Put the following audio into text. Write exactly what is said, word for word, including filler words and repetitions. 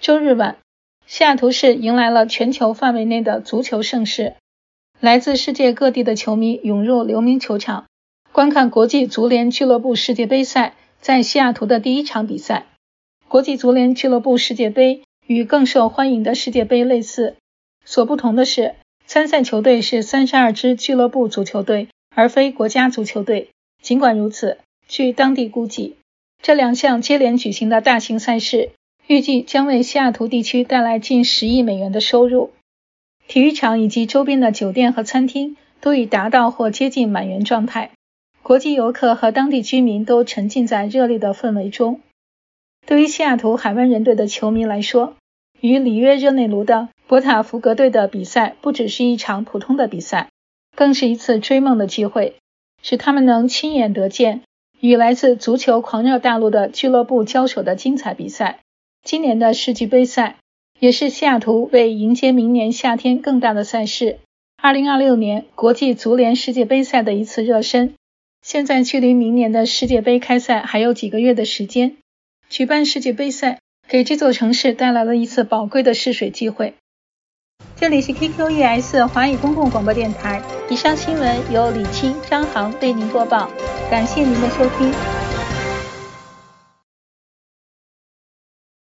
周日晚，西雅图市迎来了全球范围内的足球盛事，来自世界各地的球迷涌入刘铭球场，观看国际足联俱乐部世界杯赛在西雅图的第一场比赛。国际足联俱乐部世界杯与更受欢迎的世界杯类似，所不同的是，参赛球队是三十二支俱乐部足球队，而非国家足球队。尽管如此，据当地估计，这两项接连举行的大型赛事预计将为西雅图地区带来近十亿美元的收入。体育场以及周边的酒店和餐厅都已达到或接近满员状态，国际游客和当地居民都沉浸在热烈的氛围中。对于西雅图海湾人队的球迷来说，与里约热内卢的博塔福格队的比赛不只是一场普通的比赛，更是一次追梦的机会，使他们能亲眼得见与来自足球狂热大陆的俱乐部交手的精彩比赛。今年的世俱杯赛也是西雅图为迎接明年夏天更大的赛事二零二六年国际足联世界杯赛的一次热身。现在距离明年的世界杯开赛还有几个月的时间，举办世界杯赛给这座城市带来了一次宝贵的试水机会。这里是 K Q E S 华语公共广播电台，以上新闻由李青、张航为您播报，感谢您的收听。